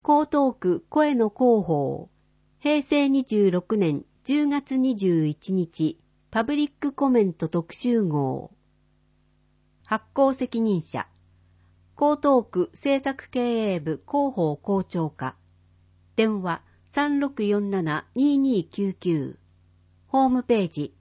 江東区声の広報、平成26年10月21日、パブリックコメント特集号。発行責任者、江東区政策経営部広報校長課。電話3647-2299。ホームページ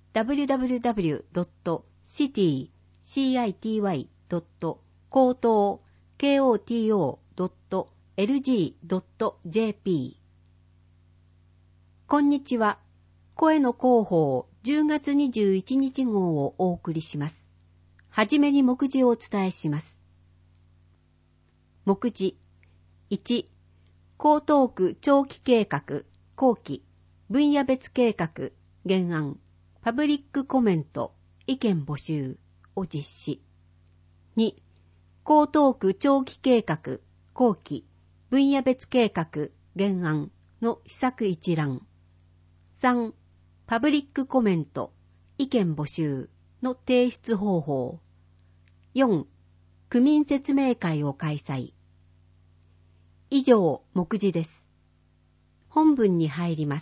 www.city.koto.lg.jp。 こんにちは。声の広報10月21日号をお送りします。はじめに目次をお伝えします。目次1、江東区長期計画後期分野別計画原案パブリックコメント意見募集を実施。2、江東区長期計画後期分野別計画原案の施策一覧。3、パブリックコメント意見募集の提出方法。4、区民説明会を開催。以上、目次です。本文に入ります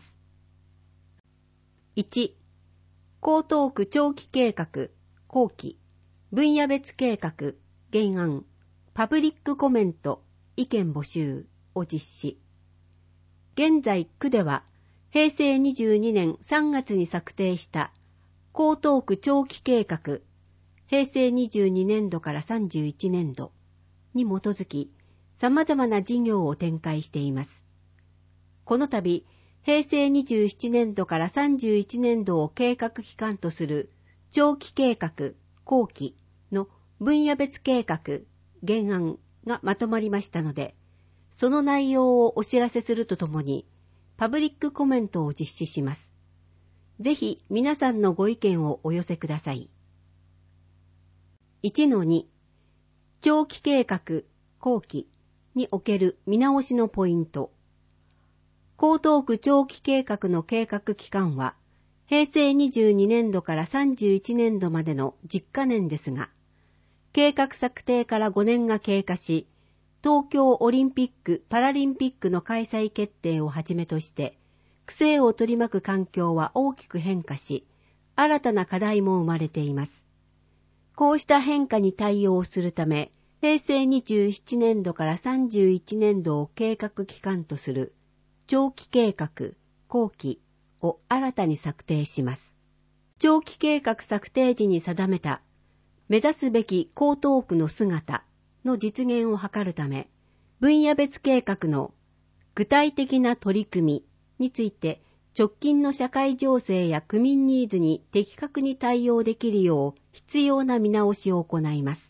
。1、江東区長期計画後期分野別計画原案パブリックコメント意見募集を実施。現在区では平成22年3月に策定した江東区長期計画平成22年度から31年度に基づき様々な事業を展開しています。この度、平成27年度から31年度を計画期間とする長期計画後期の分野別計画原案がまとまりましたので、その内容をお知らせするとともに、パブリックコメントを実施します。ぜひ皆さんのご意見をお寄せください。1-2、長期計画後期における見直しのポイント。江東区長期計画の計画期間は、平成22年度から31年度までの10カ年ですが、計画策定から5年が経過し、東京オリンピック・パラリンピックの開催決定をはじめとして、区政を取り巻く環境は大きく変化し、新たな課題も生まれています。こうした変化に対応するため、平成27年度から31年度を計画期間とする長期計画後期を新たに策定します。長期計画策定時に定めた目指すべき江東区の姿の実現を図るため、分野別計画の具体的な取り組みについて直近の社会情勢や区民ニーズに的確に対応できるよう必要な見直しを行います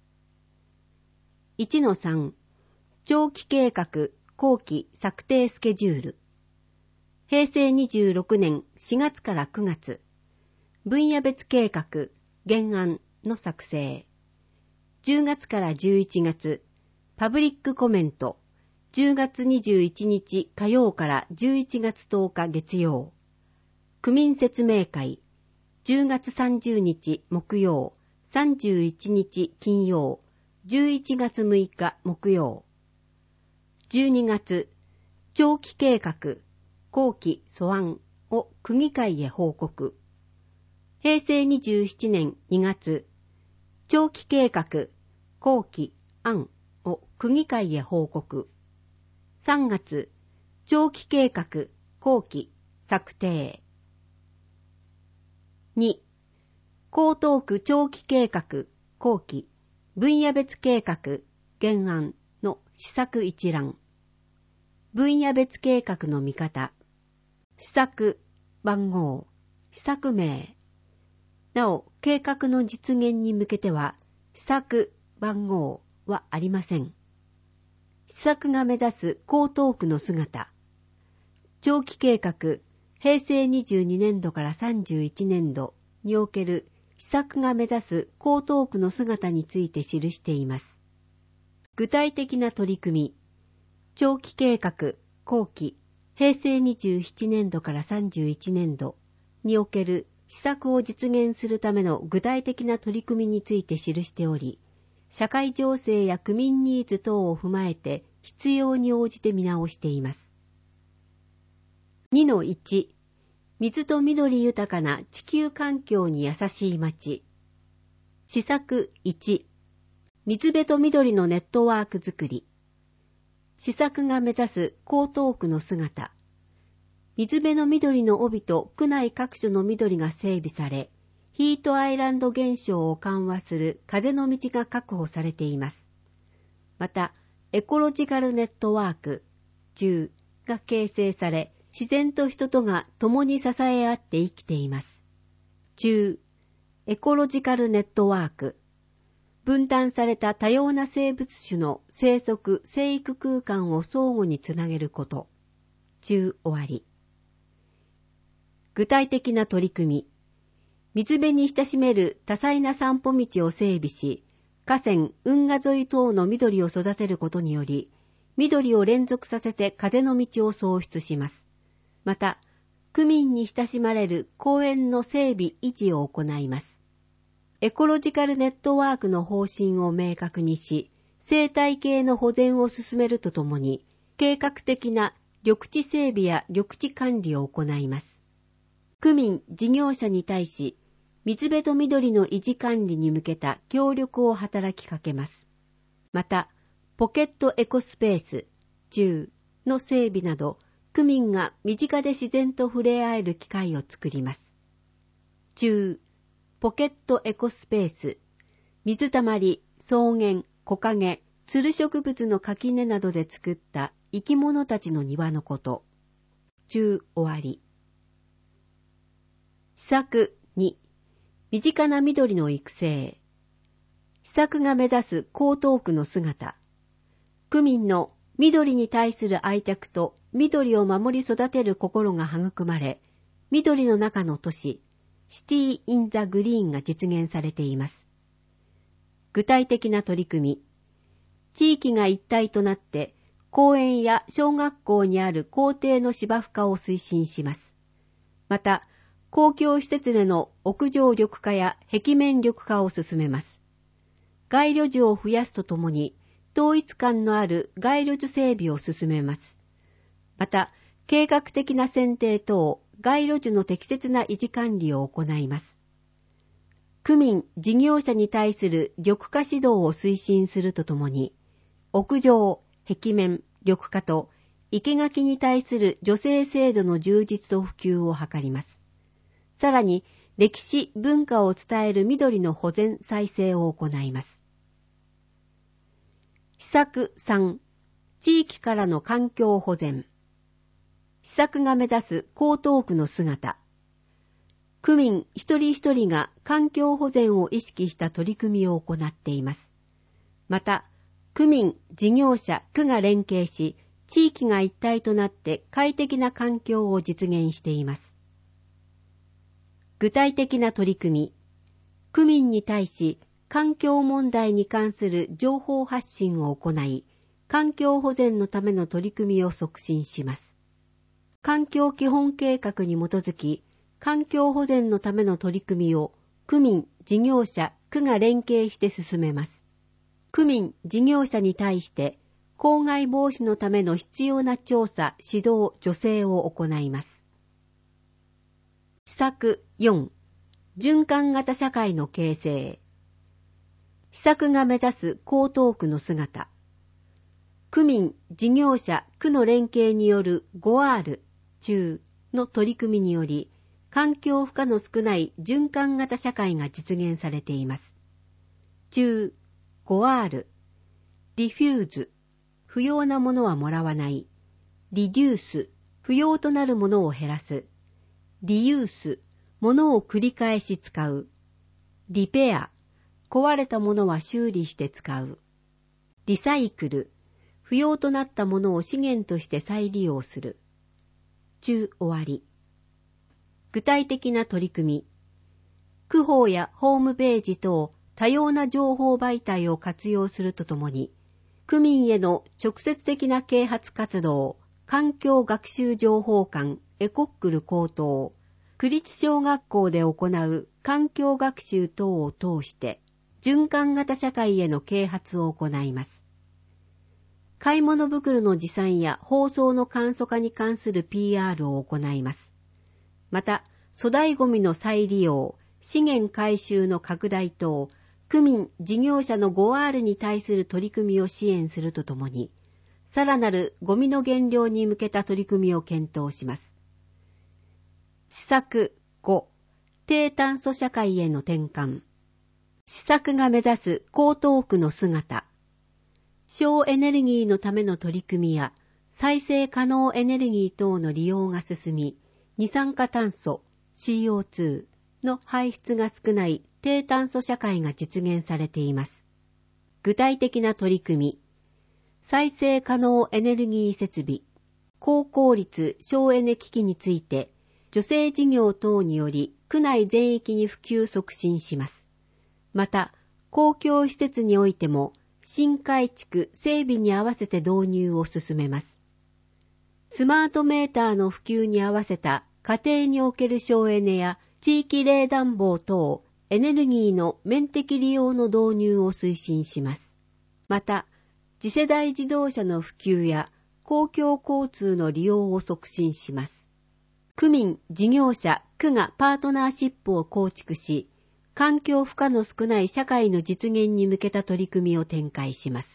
。1-3、長期計画後期策定スケジュール。平成26年4月から9月、分野別計画原案の作成。10月から11月、パブリックコメント。10月21日火曜から11月10日月曜。区民説明会。10月30日木曜、31日金曜、11月6日木曜。12月、長期計画後期素案を区議会へ報告。平成27年2月、長期計画後期案を区議会へ報告。3月、長期計画後期策定。2、江東区長期計画後期分野別計画原案の施策一覧。分野別計画の見方。施策番号、施策名。なお、計画の実現に向けては、施策番号はありません。施策が目指す江東区の姿。長期計画、平成22年度から31年度における施策が目指す江東区の姿について記しています。具体的な取り組み、長期計画後期、平成27年度から31年度における施策を実現するための具体的な取り組みについて記しており、社会情勢や区民ニーズ等を踏まえて必要に応じて見直しています。2-1、水と緑豊かな地球環境に優しい町。施策1、水辺と緑のネットワークづくり。施策が目指す江東区の姿。水辺の緑の帯と区内各所の緑が整備され、ヒートアイランド現象を緩和する風の道が確保されています。また、エコロジカルネットワーク、10が形成され、自然と人とが共に支え合って生きています。10、エコロジカルネットワーク。分担された多様な生物種の生息・生育空間を相互につなげること。10終わり。具体的な取り組み。水辺に親しめる多彩な散歩道を整備し、河川、運河沿い等の緑を育てることにより、緑を連続させて風の道を創出します。また、区民に親しまれる公園の整備維持を行います。エコロジカルネットワークの方針を明確にし、生態系の保全を進めるとともに、計画的な緑地整備や緑地管理を行います。区民・事業者に対し、水辺と緑の維持管理に向けた協力を働きかけます。また、ポケットエコスペース、10の整備など、区民が身近で自然と触れ合える機会を作ります。10、ポケットエコスペース、水たまり、草原、木陰、つる植物の垣根などで作った生き物たちの庭のこと。10終わり。施策2、身近な緑の育成。施策が目指す江東区の姿。区民の緑に対する愛着と緑を守り育てる心が育まれ、緑の中の都市、シティ・イン・ザ・グリーンが実現されています。具体的な取り組み。地域が一体となって公園や小学校にある校庭の芝生化を推進します。また、公共施設での屋上緑化や壁面緑化を進めます。街路樹を増やすとともに、統一感のある街路樹整備を進めます。また、計画的な剪定等、街路樹の適切な維持管理を行います。区民・事業者に対する緑化指導を推進するとともに、屋上、壁面、緑化と生垣に対する助成制度の充実と普及を図ります。さらに、歴史・文化を伝える緑の保全・再生を行います。施策3、地域からの環境保全。施策が目指す江東区の姿。区民一人一人が環境保全を意識した取り組みを行っています。また、区民、事業者、区が連携し、地域が一体となって快適な環境を実現しています。具体的な取り組み。区民に対し、環境問題に関する情報発信を行い、環境保全のための取り組みを促進します。環境基本計画に基づき、環境保全のための取り組みを区民、事業者、区が連携して進めます。区民、事業者に対して、公害防止のための必要な調査、指導、助成を行います。施策4、循環型社会の形成。施策が目指す江東区の姿。区民、事業者、区の連携による 5R、中の取り組みにより、環境負荷の少ない循環型社会が実現されています。中、5R、ディフューズ、不要なものはもらわない。リデュース、不要となるものを減らす。リユース、ものを繰り返し使う。リペア、壊れたものは修理して使う。リサイクル、不要となったものを資源として再利用する。中終わり。具体的な取り組み。区報やホームページ等多様な情報媒体を活用するとともに、区民への直接的な啓発活動、環境学習情報館、エコックル高等、区立小学校で行う環境学習等を通して、循環型社会への啓発を行います。 買い物袋の持参や包装の簡素化に関する PR を行います。また、粗大ごみの再利用、資源回収の拡大等、区民・事業者の 5R に対する取り組みを支援するとともに、さらなるゴミの減量に向けた取り組みを検討します。施策5、低炭素社会への転換。施策が目指す江東区の姿。省エネルギーのための取り組みや再生可能エネルギー等の利用が進み、二酸化炭素 CO2 の排出が少ない低炭素社会が実現されています。具体的な取り組み、再生可能エネルギー設備、高効率省エネ機器について、助成事業等により区内全域に普及促進します。また、公共施設においても、新改築・整備に合わせて導入を進めます。スマートメーターの普及に合わせた家庭における省エネや地域冷暖房等エネルギーの面的利用の導入を推進します。また、次世代自動車の普及や公共交通の利用を促進します。区民・事業者・区がパートナーシップを構築し、環境負荷の少ない社会の実現に向けた取り組みを展開します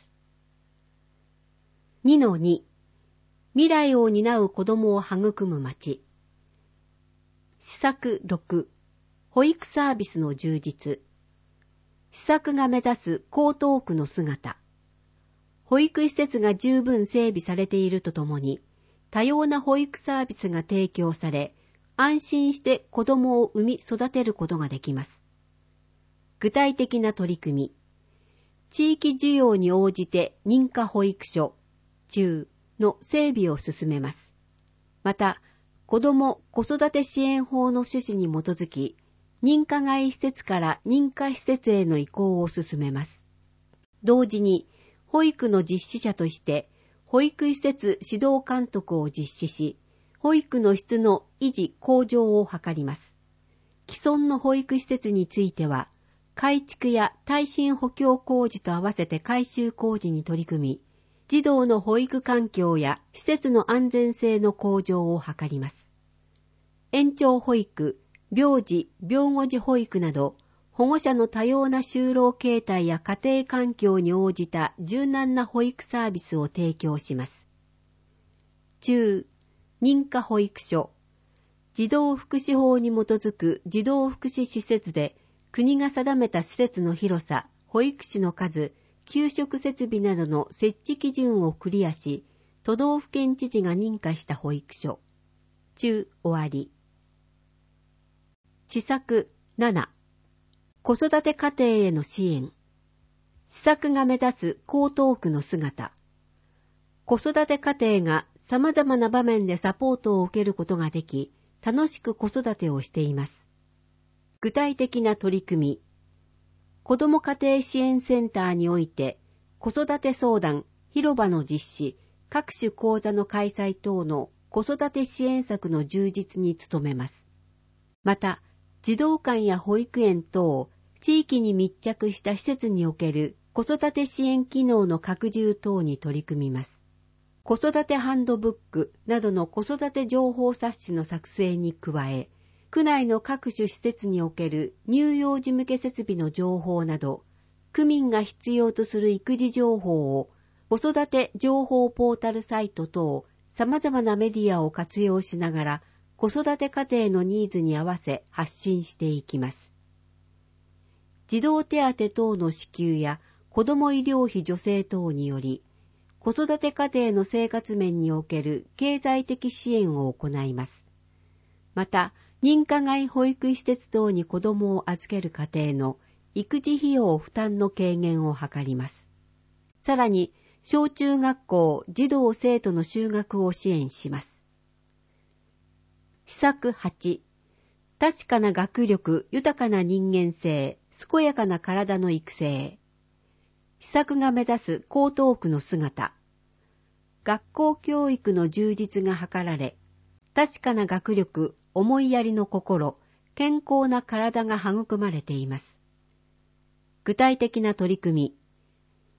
。2-2 未来を担う子どもを育む町。施策6、保育サービスの充実。施策が目指す江東区の姿。保育施設が十分整備されているとともに、多様な保育サービスが提供され、安心して子どもを産み育てることができます。具体的な取り組み。地域需要に応じて認可保育所、中の整備を進めます。また、子ども・子育て支援法の趣旨に基づき、認可外施設から認可施設への移行を進めます。同時に、保育の実施者として、保育施設指導監督を実施し、保育の質の維持向上を図ります。既存の保育施設については、改築や耐震補強工事と合わせて改修工事に取り組み、児童の保育環境や施設の安全性の向上を図ります。延長保育、病児・病後児保育など、保護者の多様な就労形態や家庭環境に応じた柔軟な保育サービスを提供します。中、認可保育所。児童福祉法に基づく児童福祉施設で、国が定めた施設の広さ、保育士の数、給食設備などの設置基準をクリアし、都道府県知事が認可した保育所。中終わり。施策7、子育て家庭への支援。施策が目指す江東区の姿。子育て家庭が様々な場面でサポートを受けることができ、楽しく子育てをしています。具体的な取り組み。子ども家庭支援センターにおいて、子育て相談、広場の実施、各種講座の開催等の子育て支援策の充実に努めます。また、児童館や保育園等、地域に密着した施設における子育て支援機能の拡充等に取り組みます。子育てハンドブックなどの子育て情報冊子の作成に加え、区内の各種施設における乳幼児向け設備の情報など、区民が必要とする育児情報を子育て情報ポータルサイト等様々なメディアを活用しながら子育て家庭のニーズに合わせ発信していきます。児童手当等の支給や子ども医療費助成等により、子育て家庭の生活面における経済的支援を行います。また、認可外保育施設等に子どもを預ける家庭の育児費用負担の軽減を図ります。さらに、小中学校児童生徒の就学を支援します。施策8、確かな学力、豊かな人間性、健やかな体の育成。施策が目指す江東区の姿。学校教育の充実が図られ、確かな学力、思いやりの心、健康な体が育まれています。具体的な取り組み。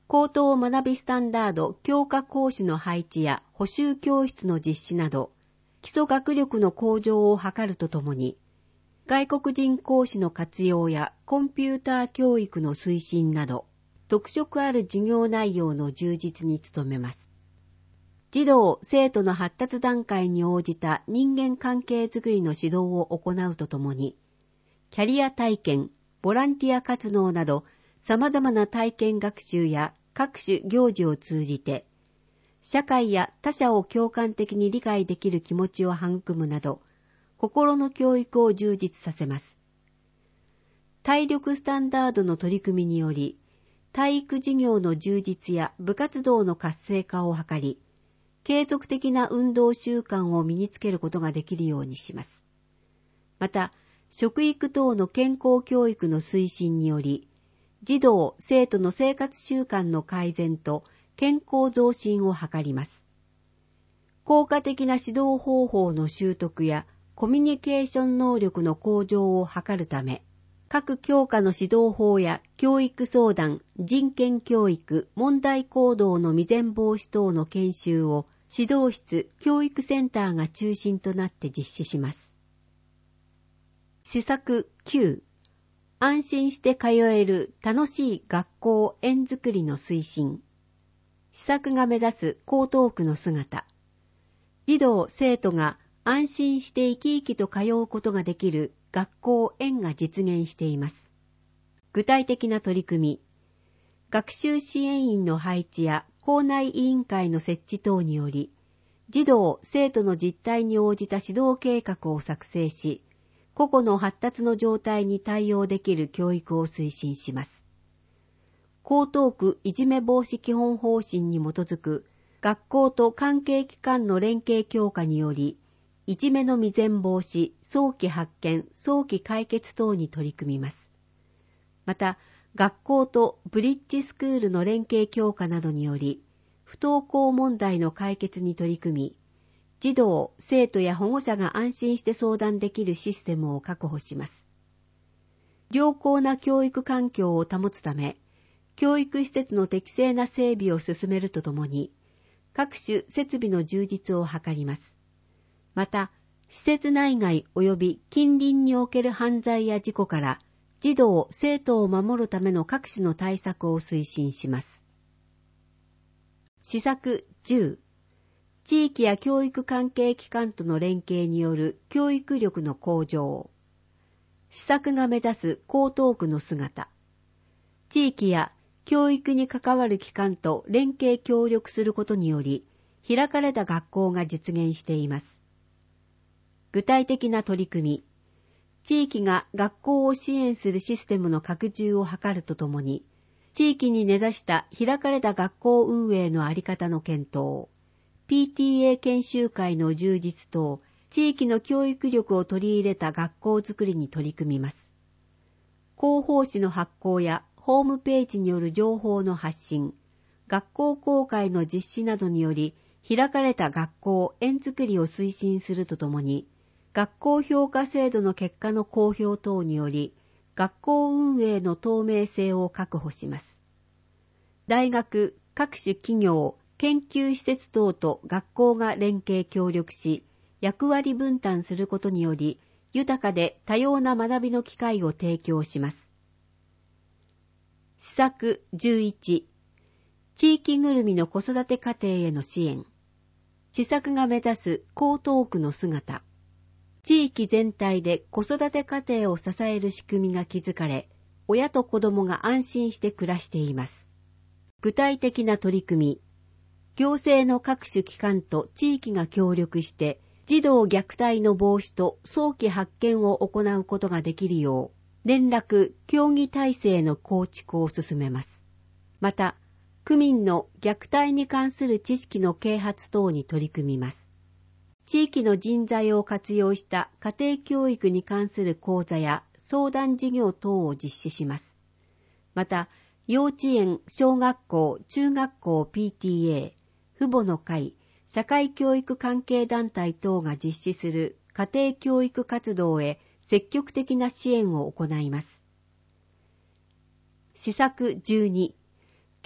高等学びスタンダード強化講師の配置や補習教室の実施など、基礎学力の向上を図るとともに、外国人講師の活用やコンピューター教育の推進など、特色ある授業内容の充実に努めます。児童・生徒の発達段階に応じた人間関係づくりの指導を行うとともに、キャリア体験、ボランティア活動など様々な体験学習や各種行事を通じて、社会や他者を共感的に理解できる気持ちを育むなど、心の教育を充実させます。体力スタンダードの取り組みにより、体育事業の充実や部活動の活性化を図り、継続的な運動習慣を身につけることができるようにします。また、食育等の健康教育の推進により、児童・生徒の生活習慣の改善と健康増進を図ります。効果的な指導方法の習得やコミュニケーション能力の向上を図るため、各教科の指導法や教育相談、人権教育、問題行動の未然防止等の研修を指導室、教育センターが中心となって実施します。施策9、安心して通える楽しい学校園づくりの推進。施策が目指す江東区の姿。児童・生徒が安心して生き生きと通うことができる学校園が実現しています。具体的な取り組み。学習支援員の配置や校内委員会の設置等により、児童・生徒の実態に応じた指導計画を作成し、個々の発達の状態に対応できる教育を推進します。江東区いじめ防止基本方針に基づく学校と関係機関の連携強化により、いじめの未然防止、早期発見、早期解決等に取り組みます。また、学校とブリッジスクールの連携強化などにより、不登校問題の解決に取り組み、児童・生徒や保護者が安心して相談できるシステムを確保します。良好な教育環境を保つため、教育施設の適正な整備を進めるとともに、各種設備の充実を図ります。また、施設内外及び近隣における犯罪や事故から児童・生徒を守るための各種の対策を推進します。施策10、地域や教育関係機関との連携による教育力の向上。施策が目指す江東区の姿。地域や教育に関わる機関と連携協力することにより、開かれた学校が実現しています。具体的な取り組み。地域が学校を支援するシステムの拡充を図るとともに、地域に根ざした開かれた学校運営のあり方の検討、PTA 研修会の充実等、地域の教育力を取り入れた学校づくりに取り組みます。広報誌の発行やホームページによる情報の発信、学校公開の実施などにより、開かれた学校園づくりを推進するとともに、学校評価制度の結果の公表等により、学校運営の透明性を確保します。大学、各種企業、研究施設等と学校が連携協力し、役割分担することにより、豊かで多様な学びの機会を提供します。施策11、地域ぐるみの子育て家庭への支援。施策が目指す江東区の姿。地域全体で子育て家庭を支える仕組みが築かれ、親と子供が安心して暮らしています。具体的な取り組み。行政の各種機関と地域が協力して、児童虐待の防止と早期発見を行うことができるよう、連絡・協議体制の構築を進めます。また、区民の虐待に関する知識の啓発等に取り組みます。地域の人材を活用した家庭教育に関する講座や相談事業等を実施します。また、幼稚園、小学校、中学校 PTA、父母の会、社会教育関係団体等が実施する家庭教育活動へ積極的な支援を行います。施策12、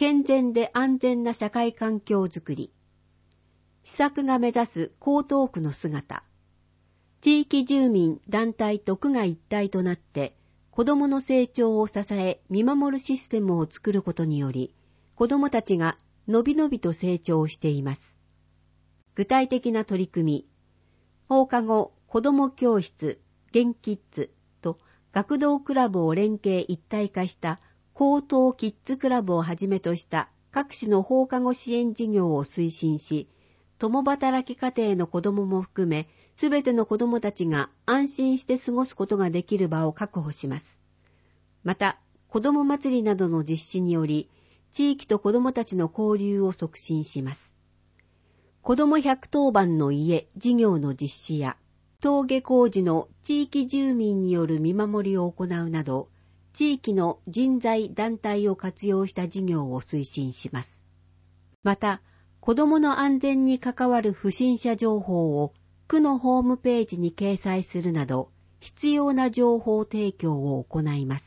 健全で安全な社会環境づくり。施策が目指す江東区の姿。地域住民団体と区が一体となって子どもの成長を支え見守るシステムを作ることにより、子どもたちがのびのびと成長しています。具体的な取り組み。放課後子ども教室、ゲンキッズと学童クラブを連携一体化した江東キッズクラブをはじめとした各種の放課後支援事業を推進し、共働き家庭の子どもも含め、すべての子どもたちが安心して過ごすことができる場を確保します。また、子ども祭りなどの実施により、地域と子どもたちの交流を促進します。子ども110番の家事業の実施や、登下校時の地域住民による見守りを行うなど、地域の人材団体を活用した事業を推進します。また、子どもの安全に関わる不審者情報を区のホームページに掲載するなど、必要な情報提供を行います。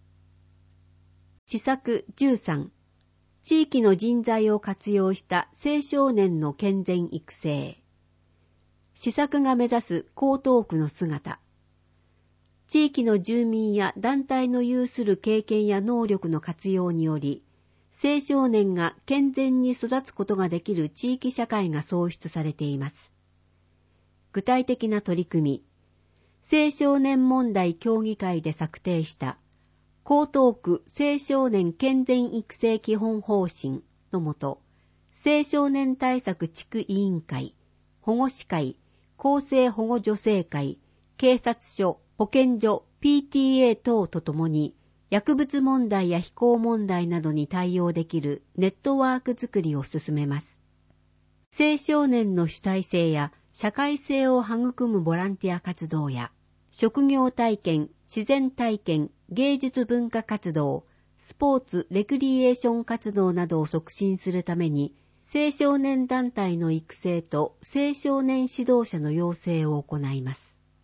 施策13、地域の人材を活用した青少年の健全育成。施策が目指す江東区の姿。地域の住民や団体の有する経験や能力の活用により、青少年が健全に育つことができる地域社会が創出されています。具体的な取り組み。青少年問題協議会で策定した江東区青少年健全育成基本方針のもと、青少年対策地区委員会、保護司会、更生保護助成会、警察署、保健所、PTA 等とともに、薬物問題や非行問題などに対応できるネットワークづくりを進めます。青少年の主体性や社会性を育むボランティア活動や、職業体験、自然体験、芸術文化活動、スポーツ、レクリエーション活動などを促進するために、青少年団体の育成と青少年指導者の養成を行います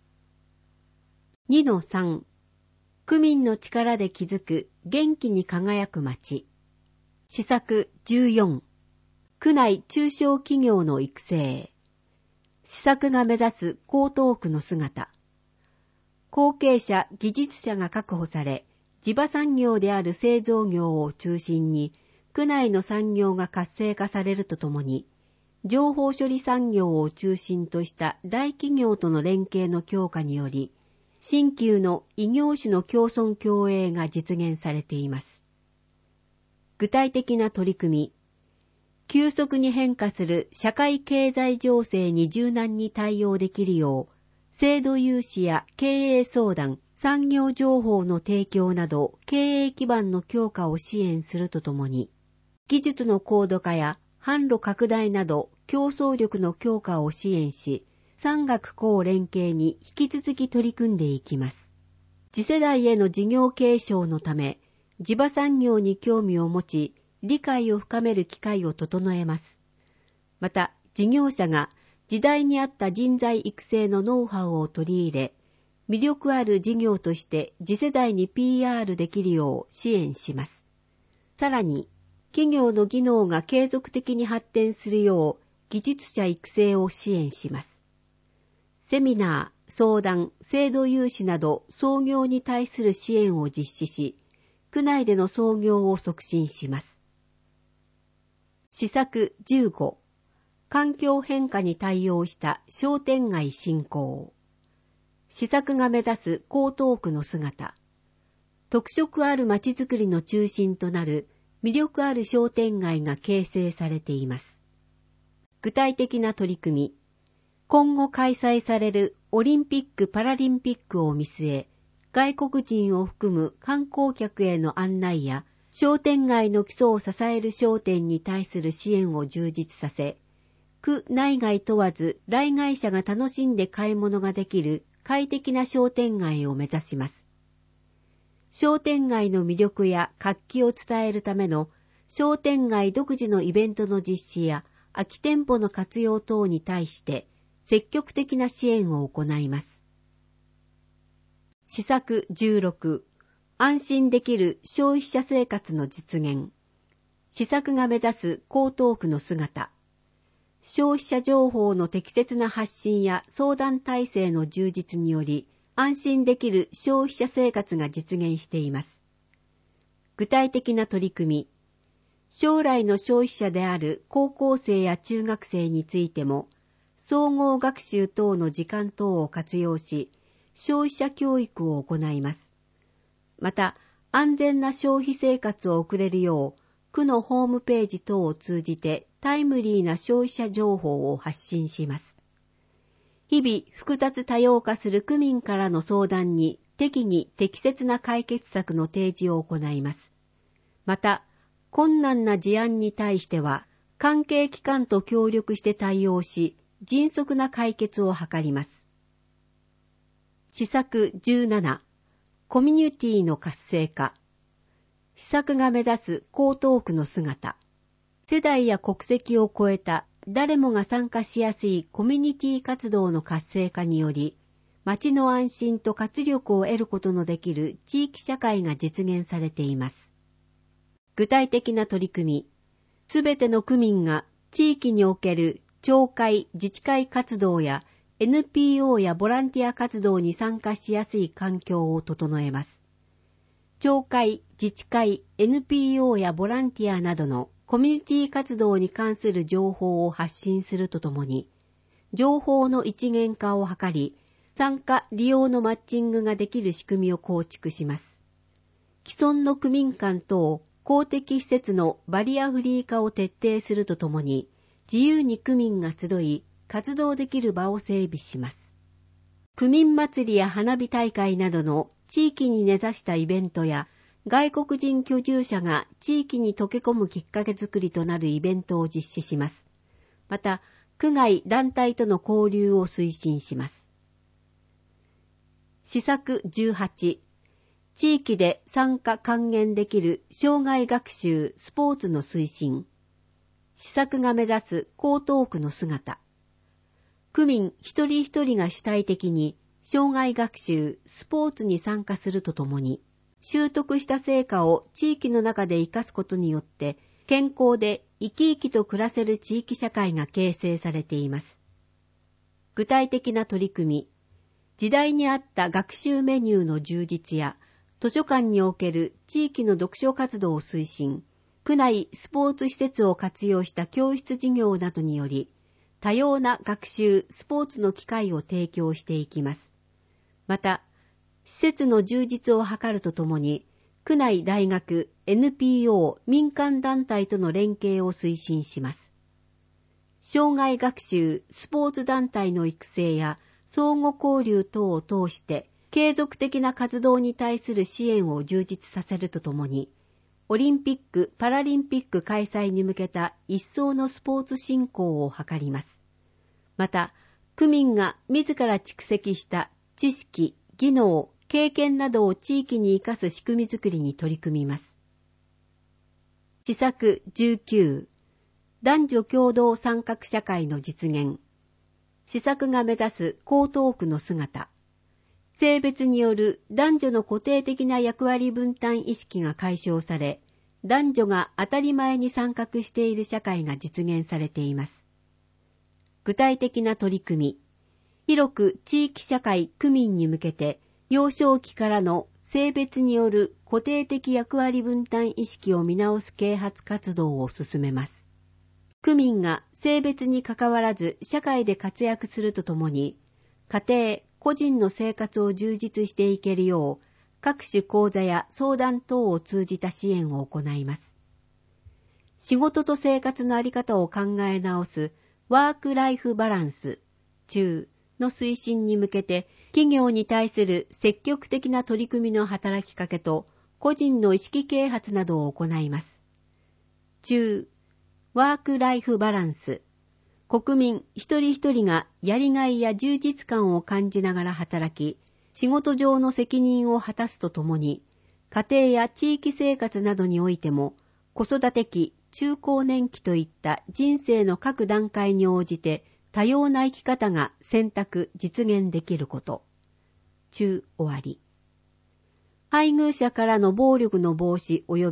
。2-3、区民の力で築く元気に輝く街。施策14、区内中小企業の育成。施策が目指す江東区の姿。後継者、技術者が確保され、地場産業である製造業を中心に、区内の産業が活性化されるとともに、情報処理産業を中心とした大企業との連携の強化により、新旧の異業種の共存共栄が実現されています。具体的な取り組み、急速に変化する社会経済情勢に柔軟に対応できるよう、制度融資や経営相談、産業情報の提供など経営基盤の強化を支援するとともに、技術の高度化や販路拡大など競争力の強化を支援し、産学公連携に引き続き取り組んでいきます。次世代への事業継承のため、地場産業に興味を持ち、理解を深める機会を整えます。また、事業者が時代に合った人材育成のノウハウを取り入れ、魅力ある事業として次世代に PR できるよう支援します。さらに、企業の技能が継続的に発展するよう技術者育成を支援します。セミナー、相談、制度融資など創業に対する支援を実施し、区内での創業を促進します。施策15、環境変化に対応した商店街振興。施策が目指す江東区の姿。特色あるまちづくりの中心となる魅力ある商店街が形成されています。具体的な取り組み。今後開催されるオリンピック・パラリンピックを見据え、外国人を含む観光客への案内や、商店街の基礎を支える商店に対する支援を充実させ、区内外問わず来街者が楽しんで買い物ができる快適な商店街を目指します。商店街の魅力や活気を伝えるための商店街独自のイベントの実施や空き店舗の活用等に対して積極的な支援を行います。施策16、安心できる消費者生活の実現。 施策が目指す江東区の姿。消費者情報の適切な発信や相談体制の充実により、安心できる消費者生活が実現しています。具体的な取り組み。将来の消費者である高校生や中学生についても、総合学習等の時間等を活用し、消費者教育を行います。また、安全な消費生活を送れるよう、区のホームページ等を通じてタイムリーな消費者情報を発信します。日々複雑多様化する区民からの相談に適宜適切な解決策の提示を行います。また、困難な事案に対しては、関係機関と協力して対応し、迅速な解決を図ります。施策17、コミュニティの活性化。施策が目指す江東区の姿。世代や国籍を超えた誰もが参加しやすいコミュニティ活動の活性化により、町の安心と活力を得ることのできる地域社会が実現されています。具体的な取り組み。すべての区民が地域における町会・自治会活動や NPO やボランティア活動に参加しやすい環境を整えます。町会・自治会、NPO やボランティアなどのコミュニティ活動に関する情報を発信するとともに、情報の一元化を図り、参加・利用のマッチングができる仕組みを構築します。既存の区民間等公的施設のバリアフリー化を徹底するとともに、自由に区民が集い、活動できる場を整備します。区民祭りや花火大会などの地域に根ざしたイベントや、外国人居住者が地域に溶け込むきっかけづくりとなるイベントを実施します。また、区外団体との交流を推進します。施策18、地域で参加還元できる障害学習・スポーツの推進。施策が目指す江東区の姿。区民一人一人が主体的に障害学習・スポーツに参加するとともに、習得した成果を地域の中で生かすことによって、健康で生き生きと暮らせる地域社会が形成されています。具体的な取り組み、時代に合った学習メニューの充実や、図書館における地域の読書活動を推進、区内スポーツ施設を活用した教室事業などにより、多様な学習・スポーツの機会を提供していきます。また、施設の充実を図るとともに、区内大学、NPO、民間団体との連携を推進します。障害学習・スポーツ団体の育成や相互交流等を通して、継続的な活動に対する支援を充実させるとともに、オリンピック・パラリンピック開催に向けた一層のスポーツ振興を図ります。また、区民が自ら蓄積した知識、技能、経験などを地域に生かす仕組みづくりに取り組みます。施策19、男女共同参画社会の実現。施策が目指す江東区の姿。性別による男女の固定的な役割分担意識が解消され、男女が当たり前に参画している社会が実現されています。具体的な取り組み、広く地域社会区民に向けて、幼少期からの性別による固定的役割分担意識を見直す啓発活動を進めます。区民が性別に関わらず社会で活躍するとともに、家庭、個人の生活を充実していけるよう、各種講座や相談等を通じた支援を行います。仕事と生活のあり方を考え直すワークライフバランス中の推進に向けて、企業に対する積極的な取り組みの働きかけと個人の意識啓発などを行います。中、ワークライフバランス。国民一人一人がやりがいや充実感を感じながら働き、仕事上の責任を果たすとともに、家庭や地域生活などにおいても、子育て期、中高年期といった人生の各段階に応じて多様な生き方が選択・実現できること。中終わり。配偶者からの暴力の防止及び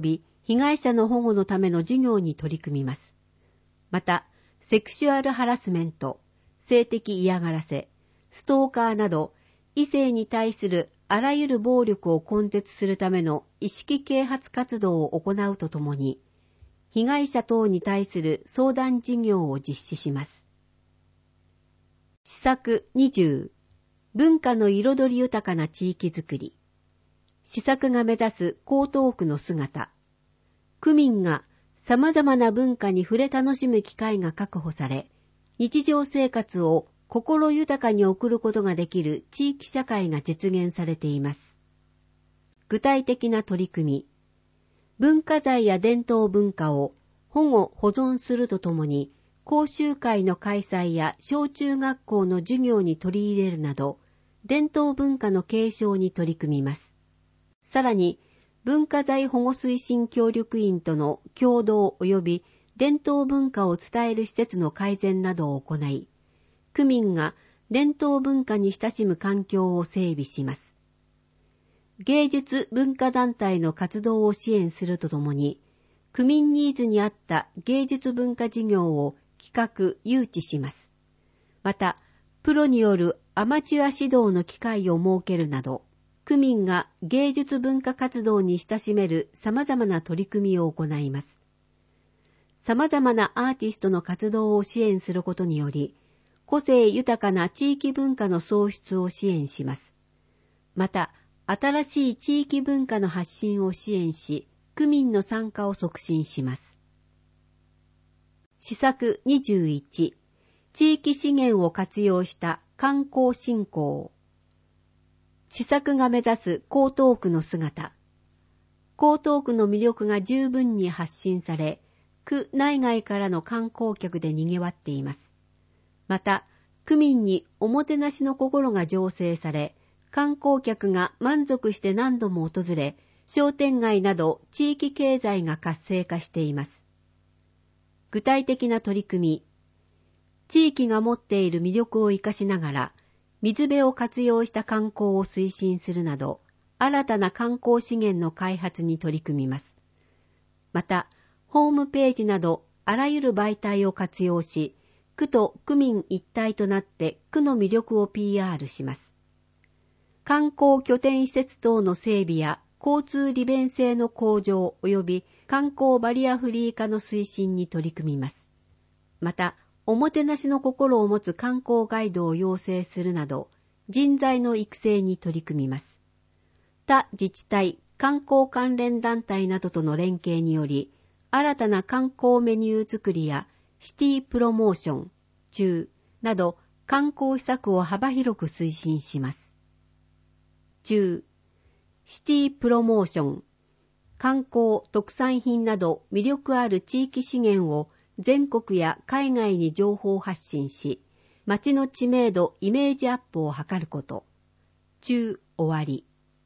被害者の保護のための授業に取り組みます。また、セクシュアルハラスメント、性的嫌がらせ、ストーカーなど、異性に対するあらゆる暴力を根絶するための意識啓発活動を行うとともに、被害者等に対する相談事業を実施します。施策20、文化の彩り豊かな地域づくり。施策が目指す江東区の姿。区民が様々な文化に触れ楽しむ機会が確保され、日常生活を心豊かに送ることができる地域社会が実現されています。具体的な取り組み。文化財や伝統文化を保護・保存するとともに、講習会の開催や小中学校の授業に取り入れるなど、伝統文化の継承に取り組みます。さらに、文化財保護推進協力員との共同及び伝統文化を伝える施設の改善などを行い、区民が伝統文化に親しむ環境を整備します。芸術文化団体の活動を支援するとともに、区民ニーズに合った芸術文化事業を企画・誘致します。また、プロによるアマチュア指導の機会を設けるなど、区民が芸術文化活動に親しめる様々な取り組みを行います。様々なアーティストの活動を支援することにより、個性豊かな地域文化の創出を支援します。また、新しい地域文化の発信を支援し、区民の参加を促進します。施策21、地域資源を活用した観光振興。施策が目指す江東区の姿。江東区の魅力が十分に発信され、区内外からの観光客で賑わっています。また、区民におもてなしの心が醸成され、観光客が満足して何度も訪れ、商店街など地域経済が活性化しています。具体的な取り組み。地域が持っている魅力を生かしながら、水辺を活用した観光を推進するなど、新たな観光資源の開発に取り組みます。また、ホームページなどあらゆる媒体を活用し、区と区民一体となって区の魅力を PR します。観光拠点施設等の整備や交通利便性の向上及び観光バリアフリー化の推進に取り組みます。また、おもてなしの心を持つ観光ガイドを養成するなど、人材の育成に取り組みます。他自治体、観光関連団体などとの連携により、新たな観光メニュー作りやシティプロモーション、中など観光施策を幅広く推進します。中、シティプロモーション、観光、特産品など魅力ある地域資源を全国や海外に情報発信し、町の知名度、イメージアップを図ること。中、終わり。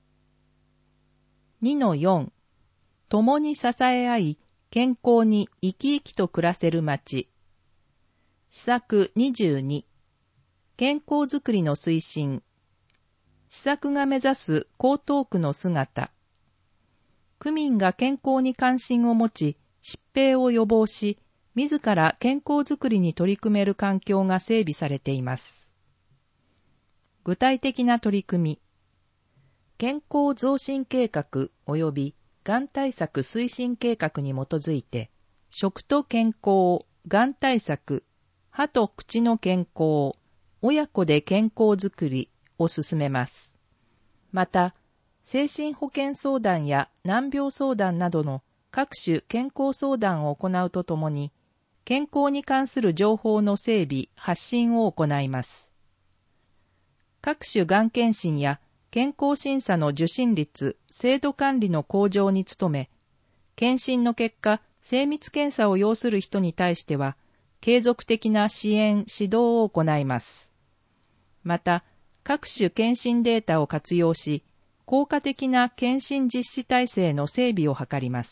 2-4、共に支え合い、健康に生き生きと暮らせる町。施策22、健康づくりの推進。施策が目指す江東区の姿。区民が健康に関心を持ち、疾病を予防し、自ら健康づくりに取り組める環境が整備されています。具体的な取り組み。健康増進計画及びがん対策推進計画に基づいて、食と健康、がん対策、歯と口の健康、親子で健康づくりを進めます。また、精神保健相談や難病相談などの各種健康相談を行うとともに、健康に関する情報の整備・発信を行います。各種がん検診や健康審査の受診率、制度管理の向上に努め、検診の結果、精密検査を要する人に対しては、継続的な支援・指導を行います。また、各種検診データを活用し、効果的な検診実施体制の整備を図ります。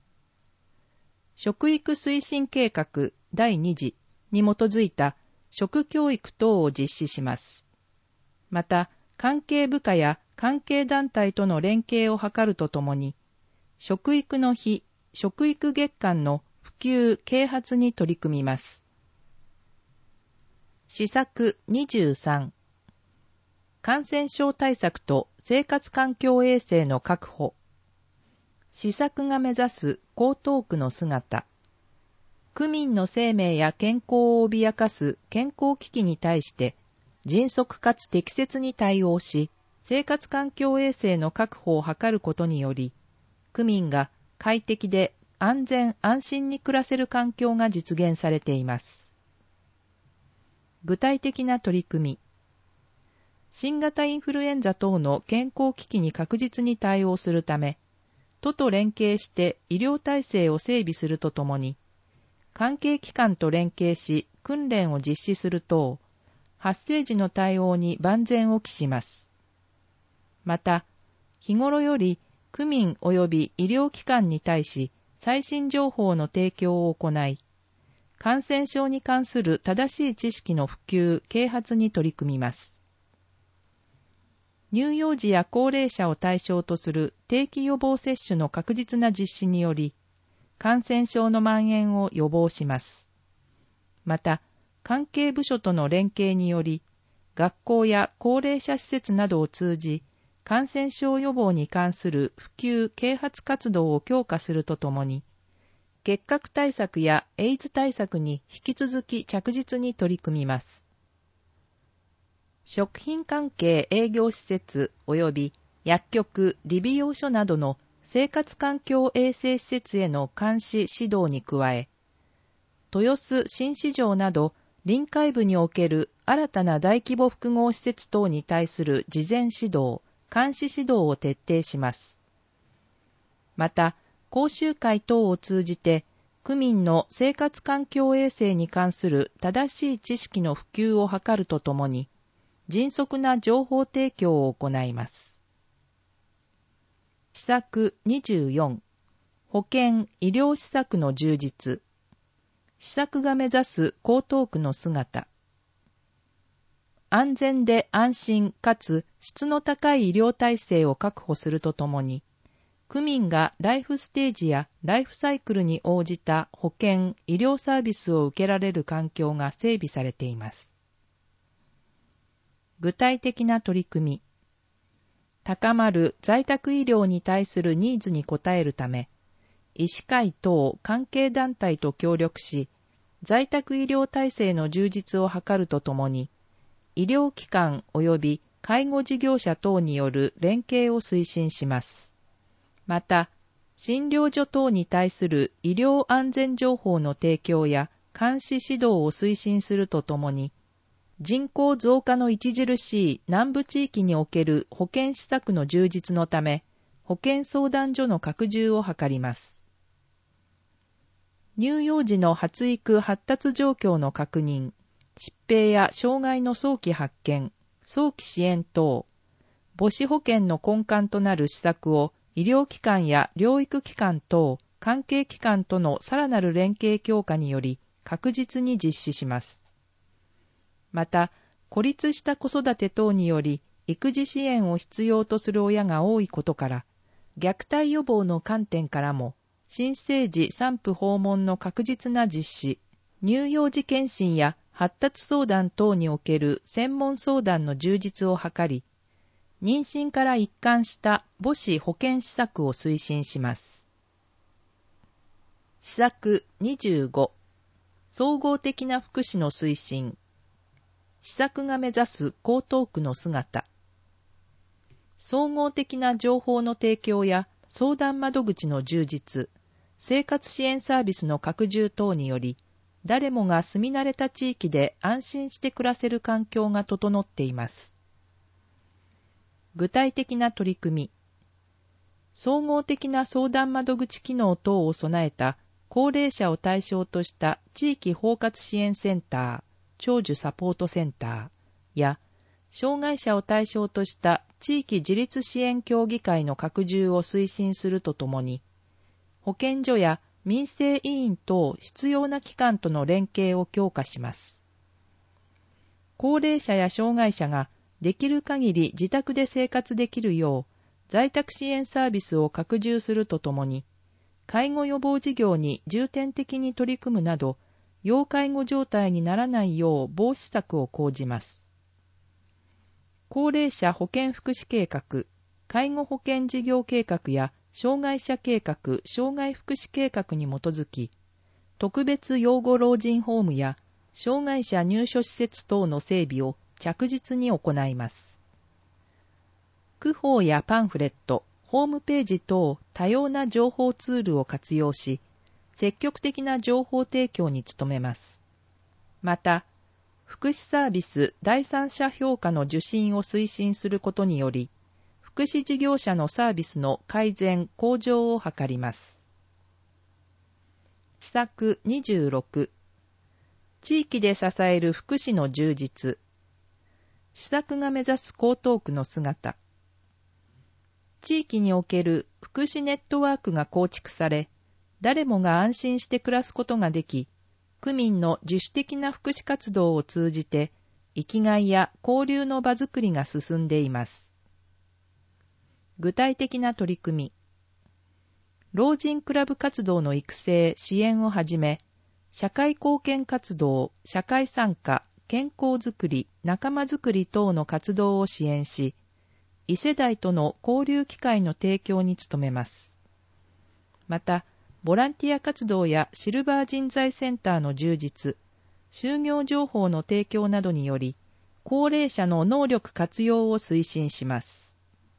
食育推進計画第2次に基づいた食教育等を実施します。また、関係部課や関係団体との連携を図るとともに、食育の日食育月間の普及・啓発に取り組みます。施策23、感染症対策と生活環境衛生の確保。施策が目指す江東区の姿。区民の生命や健康を脅かす健康危機に対して迅速かつ適切に対応し、生活環境衛生の確保を図ることにより、区民が快適で安全安心に暮らせる環境が実現されています。具体的な取り組み。新型インフルエンザ等の健康危機に確実に対応するため、都と連携して医療体制を整備するとともに、関係機関と連携し訓練を実施する等、発生時の対応に万全を期します。また、日頃より区民及び医療機関に対し最新情報の提供を行い、感染症に関する正しい知識の普及・啓発に取り組みます。乳幼児や高齢者を対象とする定期予防接種の確実な実施により、感染症の蔓延を予防します。また、関係部署との連携により、学校や高齢者施設などを通じ、感染症予防に関する普及・啓発活動を強化するとともに、結核対策やエイズ対策に引き続き着実に取り組みます。食品関係営業施設及び薬局・理美容所などの生活環境衛生施設への監視指導に加え、豊洲新市場など臨海部における新たな大規模複合施設等に対する事前指導・監視指導を徹底します。また、講習会等を通じて、区民の生活環境衛生に関する正しい知識の普及を図るとともに、迅速な情報提供を行います。施策24、保健・医療施策の充実。施策が目指す江東区の姿。安全で安心かつ質の高い医療体制を確保するとともに、区民がライフステージやライフサイクルに応じた保健・医療サービスを受けられる環境が整備されています。具体的な取り組み。高まる在宅医療に対するニーズに応えるため、医師会等関係団体と協力し、在宅医療体制の充実を図るとともに、医療機関及び介護事業者等による連携を推進します。また、診療所等に対する医療安全情報の提供や監視指導を推進するとともに、人口増加の著しい南部地域における保健施策の充実のため、保健相談所の拡充を図ります。乳幼児の発育・発達状況の確認、疾病や障害の早期発見、早期支援等、母子保健の根幹となる施策を医療機関や療育機関等関係機関とのさらなる連携強化により確実に実施します。また、孤立した子育て等により育児支援を必要とする親が多いことから、虐待予防の観点からも、新生児産婦訪問の確実な実施、乳幼児検診や発達相談等における専門相談の充実を図り、妊娠から一貫した母子保健施策を推進します。施策25、総合的な福祉の推進。施策が目指す江東区の姿。総合的な情報の提供や相談窓口の充実、生活支援サービスの拡充等により、誰もが住み慣れた地域で安心して暮らせる環境が整っています。具体的な取り組み。総合的な相談窓口機能等を備えた高齢者を対象とした地域包括支援センター、長寿サポートセンターや、障害者を対象とした地域自立支援協議会の拡充を推進するとともに、保健所や民生委員等必要な機関との連携を強化します。高齢者や障害者ができる限り自宅で生活できるよう、在宅支援サービスを拡充するとともに、 介護予防事業に重点的に取り組むなど、要介護状態にならないよう防止策を講じます。高齢者保健福祉計画、介護保険事業計画や障害者計画、障害福祉計画に基づき、特別養護老人ホームや障害者入所施設等の整備を着実に行います。区報やパンフレット、ホームページ等多様な情報ツールを活用し、積極的な情報提供に努めます。また、福祉サービス第三者評価の受信を推進することにより、福祉事業者のサービスの改善・向上を図ります。施策26、地域で支える福祉の充実。施策が目指す江東区の姿。地域における福祉ネットワークが構築され、誰もが安心して暮らすことができ、区民の自主的な福祉活動を通じて、生きがいや交流の場づくりが進んでいます。具体的な取り組み。老人クラブ活動の育成・支援をはじめ、社会貢献活動、社会参加、健康づくり、仲間づくり等の活動を支援し、異世代との交流機会の提供に努めます。また、ボランティア活動やシルバー人材センターの充実、就業情報の提供などにより、高齢者の能力活用を推進します。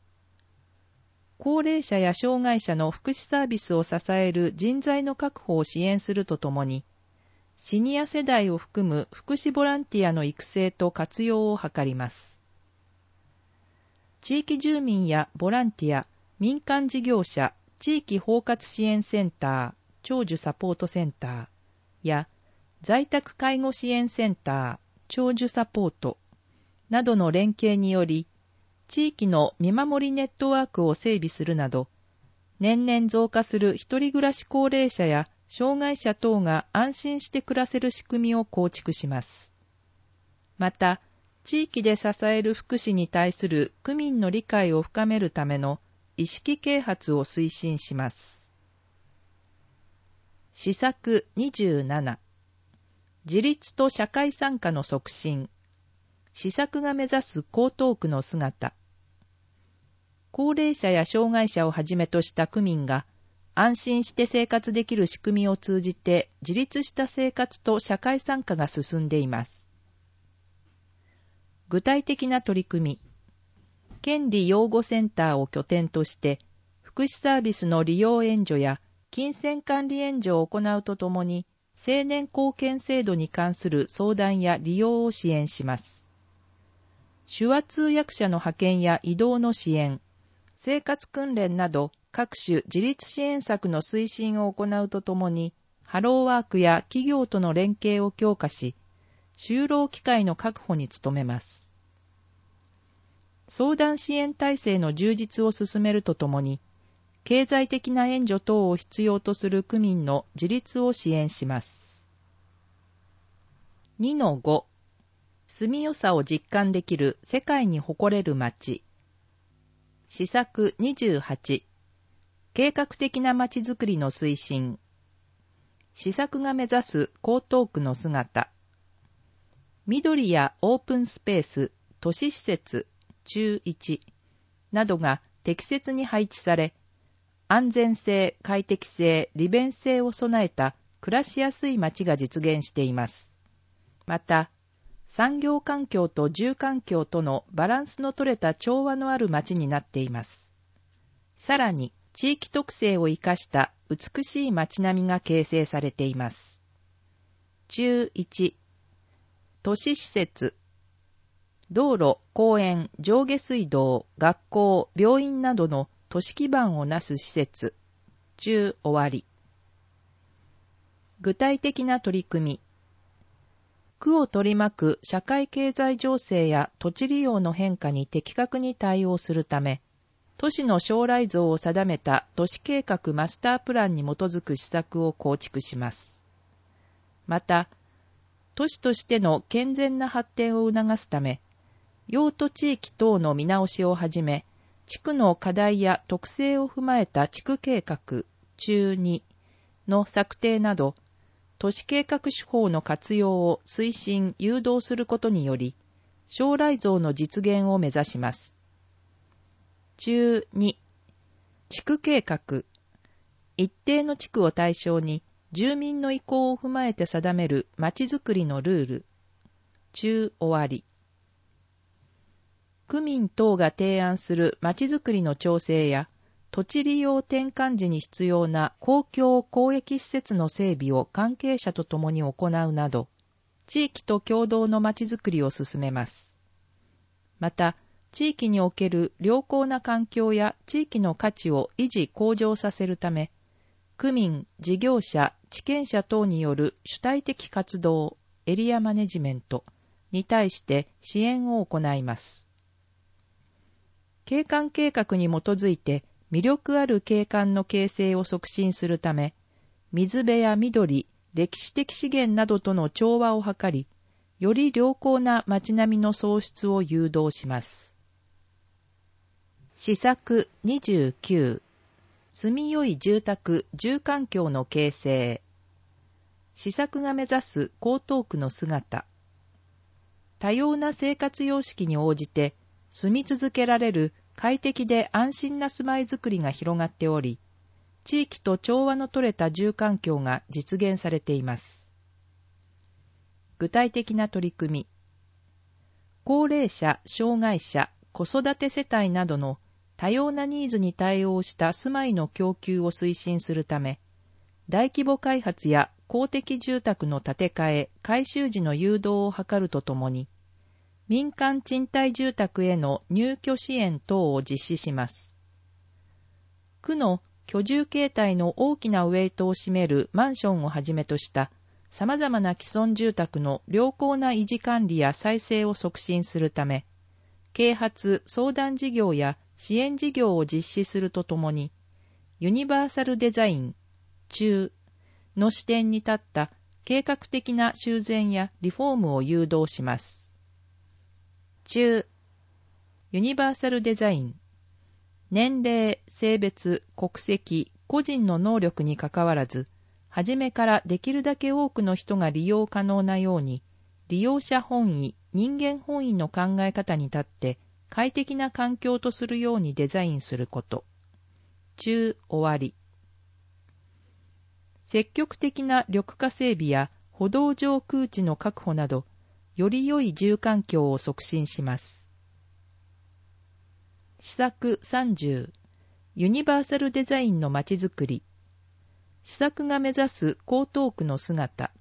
高齢者や障害者の福祉サービスを支える人材の確保を支援するとともに、シニア世代を含む福祉ボランティアの育成と活用を図ります。地域住民やボランティア、民間事業者、地域包括支援センター、長寿サポートセンターや在宅介護支援センター、長寿サポートなどの連携により、地域の見守りネットワークを整備するなど、年々増加する一人暮らし高齢者や障害者等が安心して暮らせる仕組みを構築します。また、地域で支える福祉に対する区民の理解を深めるための意識啓発を推進します。施策27、自立と社会参加の促進。施策が目指す江東区の姿。高齢者や障害者をはじめとした区民が安心して生活できる仕組みを通じて自立した生活と社会参加が進んでいます。具体的な取り組み。権利養護センターを拠点として福祉サービスの利用援助や金銭管理援助を行うとともに成年後見制度に関する相談や利用を支援します。手話通訳者の派遣や移動の支援、生活訓練など各種自立支援策の推進を行うとともに、ハローワークや企業との連携を強化し、就労機会の確保に努めます。相談支援体制の充実を進めるとともに、経済的な援助等を必要とする区民の自立を支援します。2-5、住みよさを実感できる世界に誇れる街。施策28、計画的な街づくりの推進。施策が目指す江東区の姿。緑やオープンスペース、都市施設、中1などが適切に配置され、安全性、快適性、利便性を備えた暮らしやすい街が実現しています。また、産業環境と住環境とのバランスの取れた調和のある街になっています。さらに、地域特性を生かした美しい街並みが形成されています。中1、都市施設。道路、公園、上下水道、学校、病院などの都市基盤をなす施設。中終わり。具体的な取り組み。区を取り巻く社会経済情勢や土地利用の変化に的確に対応するため、都市の将来像を定めた都市計画マスタープランに基づく施策を構築します。また、都市としての健全な発展を促すため、用途地域等の見直しをはじめ、地区の課題や特性を踏まえた地区計画、 中2の策定など、都市計画手法の活用を推進・誘導することにより、将来像の実現を目指します。中2、地区計画。一定の地区を対象に、住民の意向を踏まえて定めるまちづくりのルール。中終わり。区民等が提案するまちづくりの調整や、土地利用転換時に必要な公共公益施設の整備を関係者とともに行うなど、地域と共同のまちづくりを進めます。また、地域における良好な環境や地域の価値を維持向上させるため、区民、事業者、地権者等による主体的活動、エリアマネジメントに対して支援を行います。景観計画に基づいて魅力ある景観の形成を促進するため、水辺や緑、歴史的資源などとの調和を図り、より良好な街並みの創出を誘導します。施策29、住みよい住宅・住環境の形成。施策が目指す江東区の姿。多様な生活様式に応じて、住み続けられる快適で安心な住まいづくりが広がっており、地域と調和の取れた住環境が実現されています。具体的な取り組み。高齢者、障害者、子育て世帯などの多様なニーズに対応した住まいの供給を推進するため、大規模開発や公的住宅の建て替え、改修時の誘導を図るとともに、民間賃貸住宅への入居支援等を実施します。区の居住形態の大きなウェイトを占めるマンションをはじめとした様々な既存住宅の良好な維持管理や再生を促進するため、啓発・相談事業や支援事業を実施するとともに、ユニバーサルデザイン、中の視点に立った計画的な修繕やリフォームを誘導します。中、ユニバーサルデザイン。年齢、性別、国籍、個人の能力にかかわらず、はじめからできるだけ多くの人が利用可能なように、利用者本位、人間本位の考え方に立って、快適な環境とするようにデザインすること。中、終わり。積極的な緑化整備や歩道上空地の確保など、より良い住環境を促進します。施策30、ユニバーサルデザインのまちづくり。施策が目指す江東区の姿。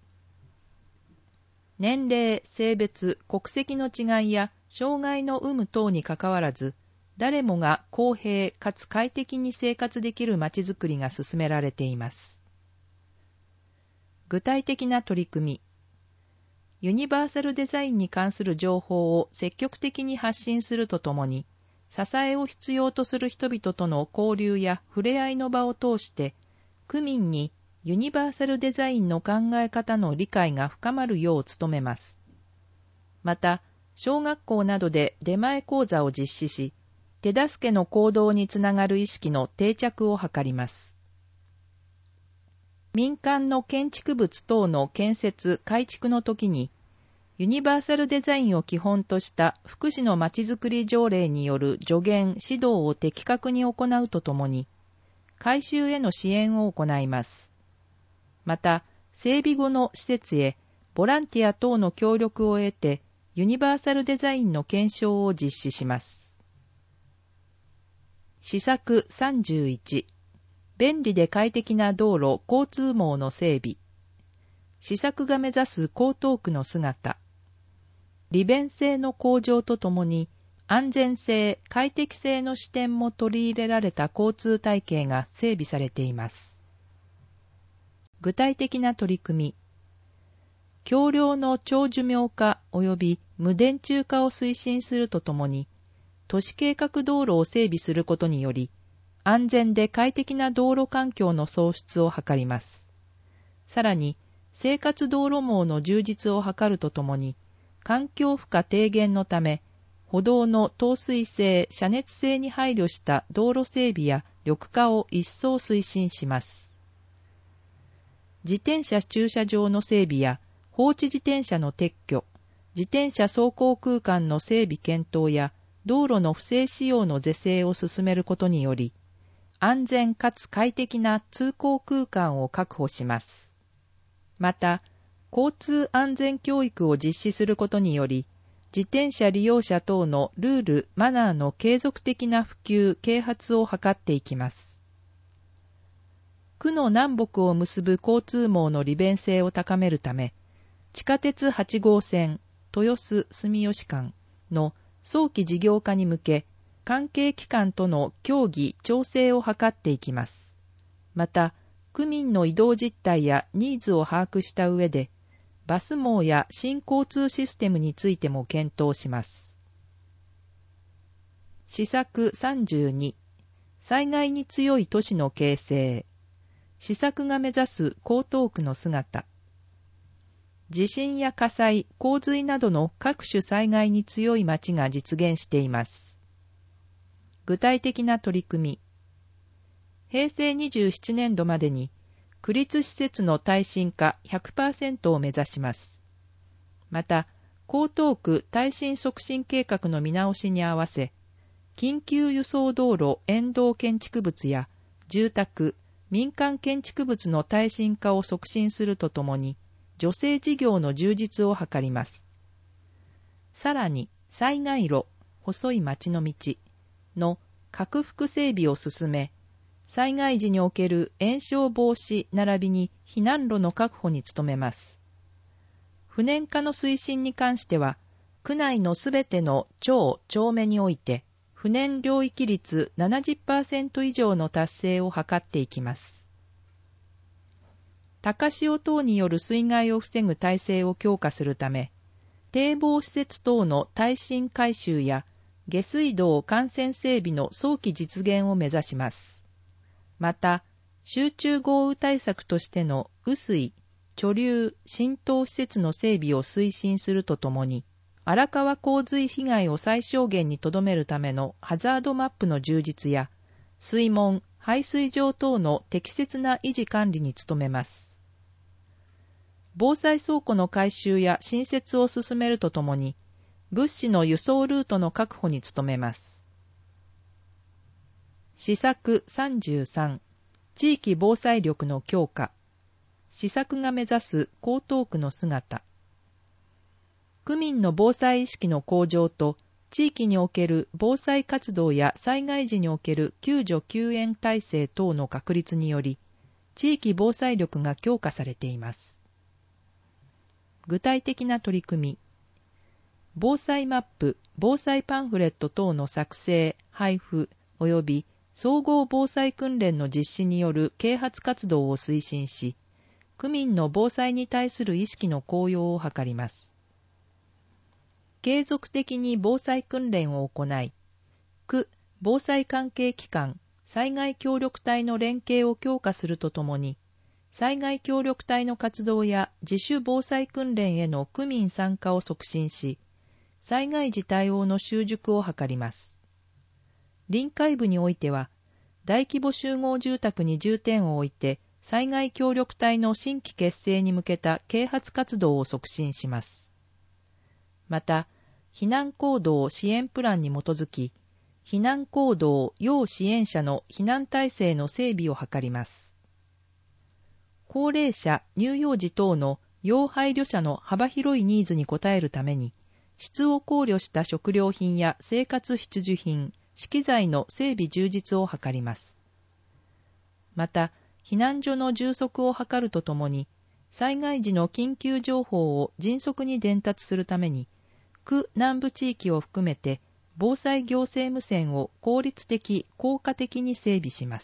年齢、性別、国籍の違いや障害の有無等にかかわらず、誰もが公平かつ快適に生活できるまちづくりが進められています。具体的な取り組み。ユニバーサルデザインに関する情報を積極的に発信するとともに、支えを必要とする人々との交流や触れ合いの場を通して、区民にユニバーサルデザインの考え方の理解が深まるよう努めます。また、小学校などで出前講座を実施し、手助けの行動につながる意識の定着を図ります。民間の建築物等の建設・改築の時に、ユニバーサルデザインを基本とした福祉のまちづくり条例による助言・指導を的確に行うとともに、改修への支援を行います。また、整備後の施設へボランティア等の協力を得て、ユニバーサルデザインの検証を実施します。施策31、便利で快適な道路・交通網の整備。施策が目指す江東区の姿。利便性の向上とともに、安全性・快適性の視点も取り入れられた交通体系が整備されています。具体的な取り組み。橋梁の長寿命化及び無電柱化を推進するとともに、都市計画道路を整備することにより、安全で快適な道路環境の創出を図ります。さらに、生活道路網の充実を図るとともに、環境負荷低減のため、歩道の透水性・遮熱性に配慮した道路整備や緑化を一層推進します。 自転車駐車場の整備や放置自転車の撤去、自転車走行空間の整備検討や道路の不正使用の是正を進めることにより、安全かつ快適な通行空間を確保します。また、交通安全教育を実施することにより、自転車利用者等のルール・マナーの継続的な普及・啓発を図っていきます。区の南北を結ぶ交通網の利便性を高めるため、地下鉄8号線豊洲住吉間の早期事業化に向け、関係機関との協議・調整を図っていきます。また、区民の移動実態やニーズを把握した上で、バス網や新交通システムについても検討します。施策32、災害に強い都市の形成。施策が目指す江東区の姿。地震や火災、洪水などの各種災害に強い町が実現しています。具体的な取り組み。平成27年度までに、区立施設の耐震化 100% を目指します。また、江東区耐震促進計画の見直しに合わせ、緊急輸送道路沿道建築物や住宅、民間建築物の耐震化を促進するとともに、助成事業の充実を図ります。さらに、災害路、細い町の道の拡幅整備を進め、災害時における延焼防止並びに避難路の確保に努めます。不燃化の推進に関しては、区内のすべての町・町目において、不燃領域率 70% 以上の達成を図っていきます。高潮等による水害を防ぐ体制を強化するため、堤防施設等の耐震改修や下水道幹線整備の早期実現を目指します。また、集中豪雨対策としての雨水、貯留、浸透施設の整備を推進するとともに、荒川洪水被害を最小限にとどめるためのハザードマップの充実や、水門、排水場等の適切な維持管理に努めます。防災倉庫の改修や新設を進めるとともに、物資の輸送ルートの確保に努めます。施策33、地域防災力の強化。施策が目指す江東区の姿。区民の防災意識の向上と、地域における防災活動や災害時における救助救援体制等の確立により、地域防災力が強化されています。具体的な取り組み。防災マップ、防災パンフレット等の作成、配布及び総合防災訓練の実施による啓発活動を推進し、区民の防災に対する意識の向上を図ります。継続的に防災訓練を行い、区、防災関係機関、災害協力隊の連携を強化するとともに、災害協力隊の活動や自主防災訓練への区民参加を促進し、災害時対応の習熟を図ります。臨海部においては、大規模集合住宅に重点を置いて、災害協力隊の新規結成に向けた啓発活動を促進します。また、避難行動支援プランに基づき、避難行動要支援者の避難体制の整備を図ります。高齢者、乳幼児等の要配慮者の幅広いニーズに応えるために、質を考慮した食料品や生活必需品、資機材の整備充実を図ります。また、避難所の充足を図るとともに、災害時の緊急情報を迅速に伝達するために、区南部地域を含めて防災行政無線を効率的、効果的に整備します。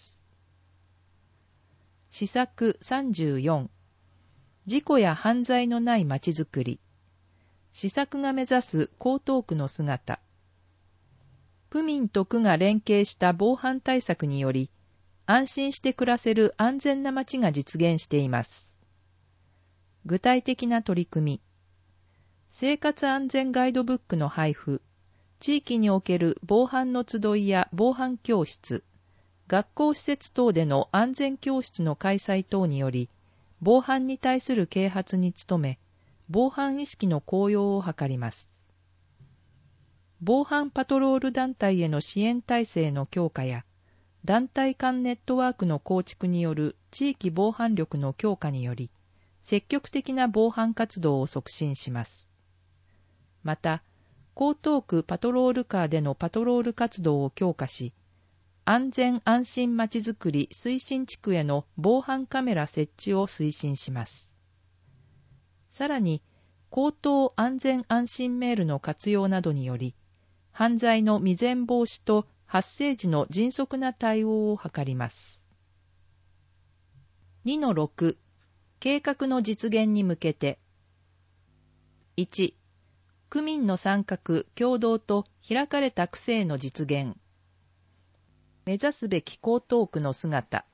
施策34、事故や犯罪のないまちづくり。施策が目指す江東区の姿。区民と区が連携した防犯対策により、安心して暮らせる安全な街が実現しています。具体的な取り組み。生活安全ガイドブックの配布、地域における防犯の集いや防犯教室、学校施設等での安全教室の開催等により、 防犯に対する啓発に努め、防犯意識の向上を図ります。防犯パトロール団体への支援体制の強化や、団体間ネットワークの構築による地域防犯力の強化により、積極的な防犯活動を促進します。また、江東区パトロールカーでのパトロール活動を強化し、安全安心まちづくり推進地区への防犯カメラ設置を推進します。さらに、口頭安全安心メールの活用などにより、犯罪の未然防止と発生時の迅速な対応を図ります。2-6、計画の実現に向けて。1、区民の参画・協働と開かれた区政の実現。目指すべき江東区の姿。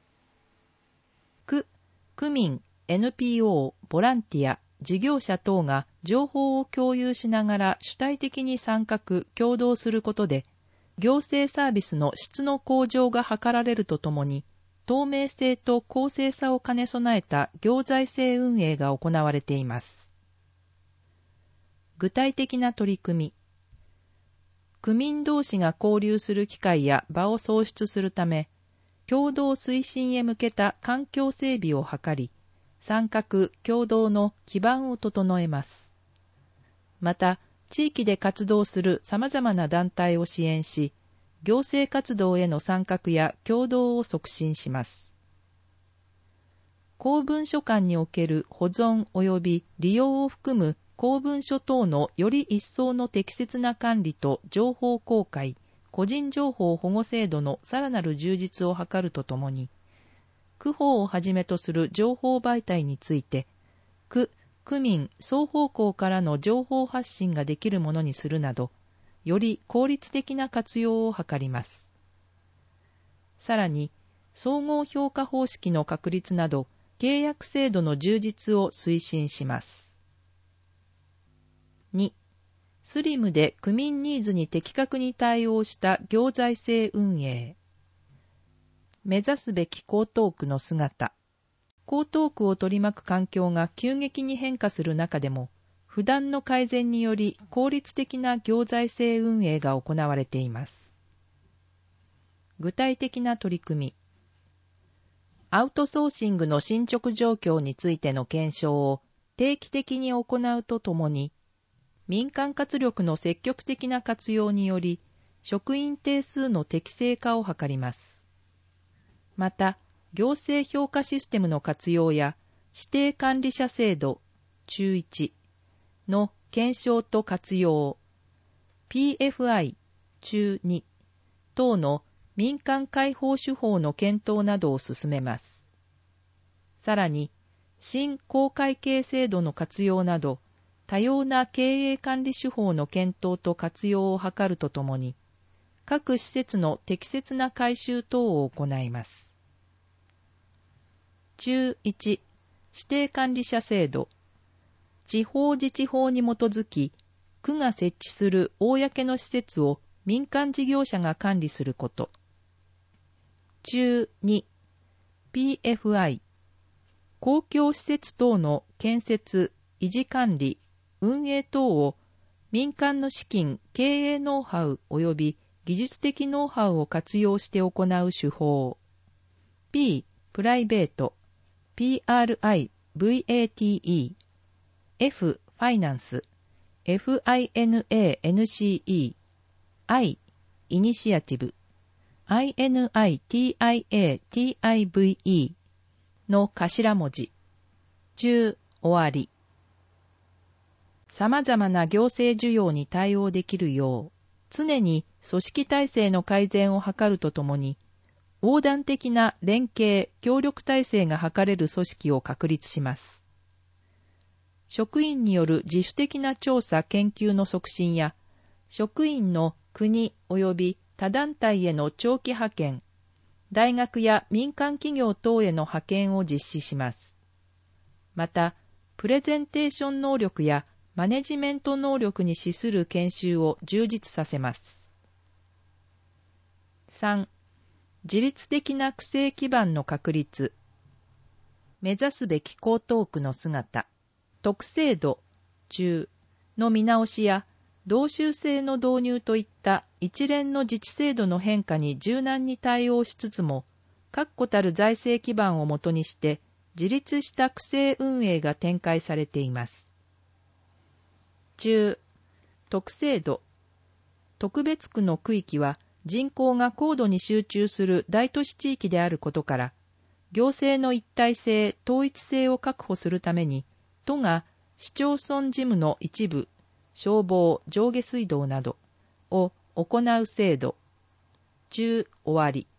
区民、NPO、ボランティア、事業者等が情報を共有しながら主体的に参画・協働することで、行政サービスの質の向上が図られるとともに、透明性と公正さを兼ね備えた行財政運営が行われています。具体的な取り組み。区民同士が交流する機会や場を創出するため、共同推進へ向けた環境整備を図り、参画・協働の基盤を整えます。また、地域で活動する様々な団体を支援し、行政活動への参画や協働を促進します。公文書館における保存及び利用を含む公文書等のより一層の適切な管理と情報公開、個人情報保護制度のさらなる充実を図るとともに、区法をはじめとする情報媒体について、区民双方向からの情報発信ができるものにするなど、より効率的な活用を図ります。さらに、総合評価方式の確立など、契約制度の充実を推進します。2、スリムで区民ニーズに的確に対応した行財政運営。目指すべき江東区の姿。江東区を取り巻く環境が急激に変化する中でも、不断の改善により効率的な行財政運営が行われています。具体的な取り組み。アウトソーシングの進捗状況についての検証を定期的に行うとともに、民間活力の積極的な活用により、職員定数の適正化を図ります。また、行政評価システムの活用や指定管理者制度中1の検証と活用、PFI 中2等の民間開放手法の検討などを進めます。さらに、新公会計制度の活用など、多様な経営管理手法の検討と活用を図るとともに、各施設の適切な改修等を行います。中1、指定管理者制度。地方自治法に基づき、区が設置する公の施設を民間事業者が管理すること。中2、PFI。公共施設等の建設、維持管理、運営等を民間の資金、経営ノウハウ及び技術的ノウハウを活用して行う手法。P、プライベート。PRI、VATE。F、ファイナンス。FINANCE。I、イニシアティブ。INITIATIVE の頭文字。中、終わり。様々な行政需要に対応できるよう、常に組織体制の改善を図るとともに、横断的な連携・協力体制が図れる組織を確立します。職員による自主的な調査・研究の促進や、職員の国及び他団体への長期派遣、大学や民間企業等への派遣を実施します。また、プレゼンテーション能力やマネジメント能力に資する研修を充実させます。3. 自律的な区政基盤の確立。 目指すべき江東区の姿、特制度、中の見直しや、同州制の導入といった一連の自治制度の変化に柔軟に対応しつつも、確固たる財政基盤をもとにして、自立した区政運営が展開されています。中、特制度、特別区の区域は人口が高度に集中する大都市地域であることから、行政の一体性、統一性を確保するために、都が市町村事務の一部、消防、上下水道などを行う制度。中終わり。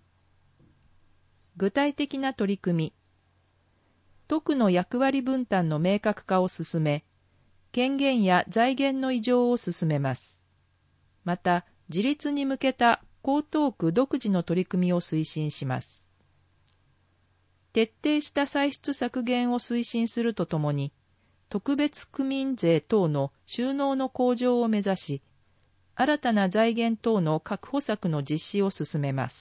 具体的な取り組み。都区の役割分担の明確化を進め、権限や財源の移譲を進めます。また、自立に向けた江東区独自の取り組みを推進します。徹底した歳出削減を推進するとともに、特別区民税等の収納の向上を目指し、新たな財源等の確保策の実施を進めます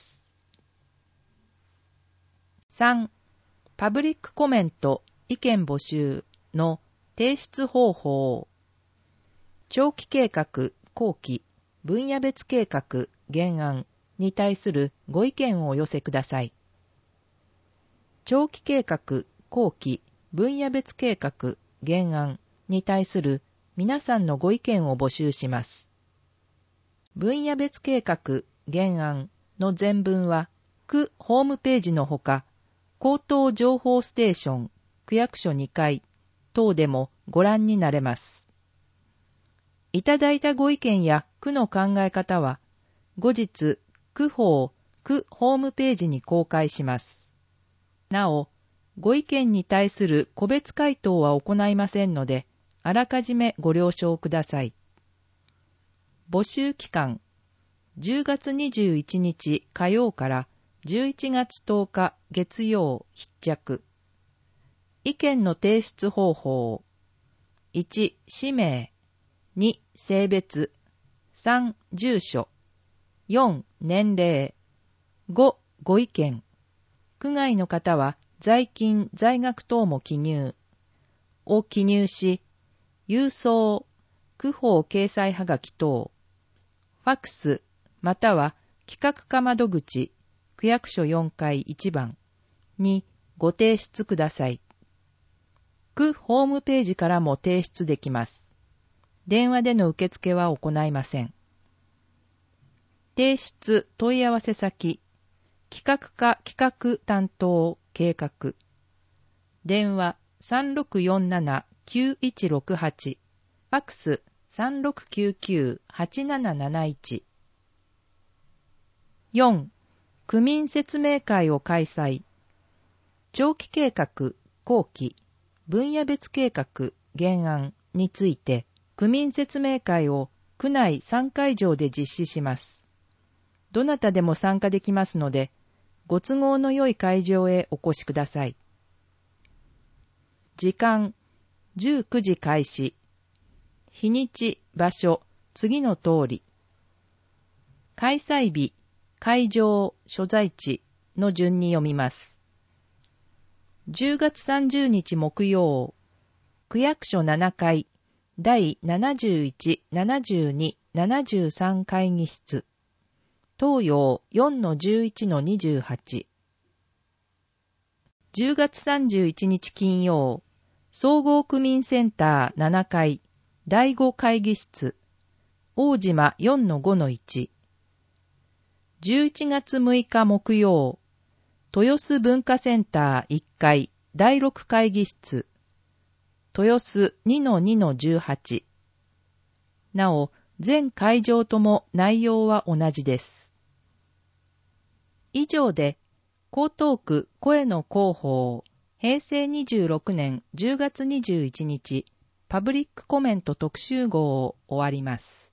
。3. パブリックコメント、意見募集の提出方法。長期計画、後期、分野別計画、原案に対するご意見をお寄せください。長期計画、後期、分野別計画、原案に対する皆さんのご意見を募集します。分野別計画、原案の全文は、区ホームページのほか、江東情報ステーション、区役所2階等でもご覧になれます。いただいたご意見や区の考え方は、後日、区ホームページに公開します。なお、ご意見に対する個別回答は行いませんので、あらかじめご了承ください。募集期間、10月21日火曜から11月10日月曜必着。意見の提出方法。1、氏名。2、性別。3、住所。4、年齢。5、ご意見。区外の方は在勤、在学等も記入。を記入し、郵送、区報掲載はがき等、ファックス、または企画課窓口、区役所4階1番にご提出ください。区ホームページからも提出できます。電話での受付は行いません。提出問い合わせ先、企画課企画担当計画。電話3647-9168、ファックス3699-8771。4. 区民説明会を開催。長期計画、後期、分野別計画、原案について、区民説明会を区内3会場で実施します。どなたでも参加できますので、ご都合の良い会場へお越しください。時間、19時開始。日にち、場所、次の通り。開催日、会場、所在地の順に読みます。10月30日木曜、区役所7階、第71、72、73会議室。東洋 4-11-28。10月31日金曜、総合区民センター7階、第5会議室、大島 4-5-1。11月6日木曜、豊洲文化センター1階、第6会議室、豊洲 2-2-18。なお、全会場とも内容は同じです。以上で、江東区声の広報、平成26年10月21日、パブリックコメント特集号を終わります。